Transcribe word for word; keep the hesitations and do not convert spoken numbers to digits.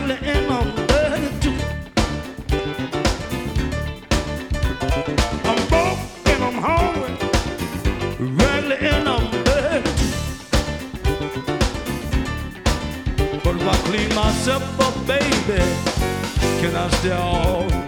raggedy and I'm dirty too. I'm broke and I'm hungry, raggedy and I'm dirty too. But if I clean myself up, baby, can I stay all